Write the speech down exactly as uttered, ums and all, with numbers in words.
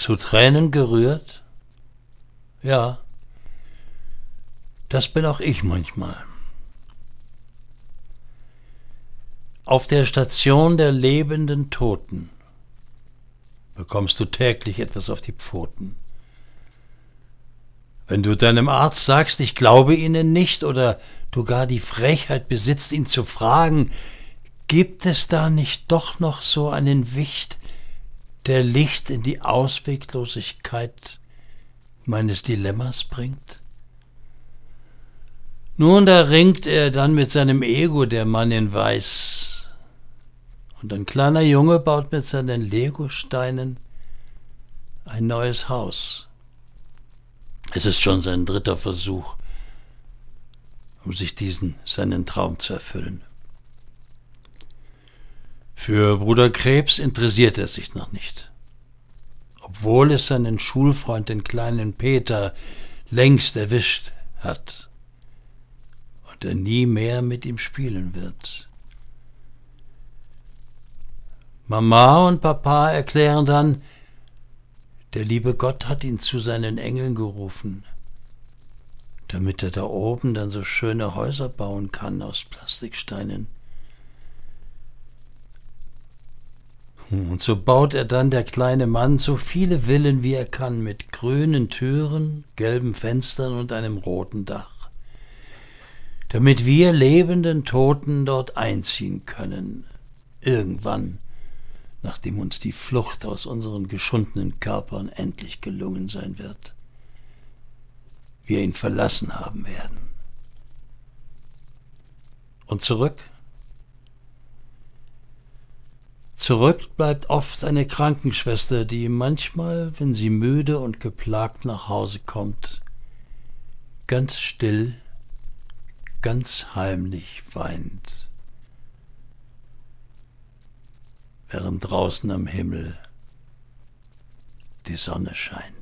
Zu Tränen gerührt? Ja, das bin auch ich manchmal. Auf der Station der lebenden Toten bekommst du täglich etwas auf die Pfoten. Wenn du deinem Arzt sagst, ich glaube Ihnen nicht, oder du gar die Frechheit besitzt, ihn zu fragen, gibt es da nicht doch noch so einen Wicht, der Licht in die Ausweglosigkeit meines Dilemmas bringt? Nun, da ringt er dann mit seinem Ego, der Mann in Weiß. Und ein kleiner Junge baut mit seinen Legosteinen ein neues Haus. Es ist schon sein dritter Versuch, um sich diesen seinen Traum zu erfüllen. Für Bruder Krebs interessiert er sich noch nicht, obwohl es seinen Schulfreund, den kleinen Peter, längst erwischt hat und er nie mehr mit ihm spielen wird. Mama und Papa erklären dann, der liebe Gott hat ihn zu seinen Engeln gerufen, damit er da oben dann so schöne Häuser bauen kann aus Plastiksteinen. Und so baut er dann, der kleine Mann, so viele Villen wie er kann, mit grünen Türen, gelben Fenstern und einem roten Dach, damit wir lebenden Toten dort einziehen können, irgendwann, nachdem uns die Flucht aus unseren geschundenen Körpern endlich gelungen sein wird, wir ihn verlassen haben werden. Und zurück? Zurück bleibt oft eine Krankenschwester, die manchmal, wenn sie müde und geplagt nach Hause kommt, ganz still, ganz heimlich weint, während draußen am Himmel die Sonne scheint.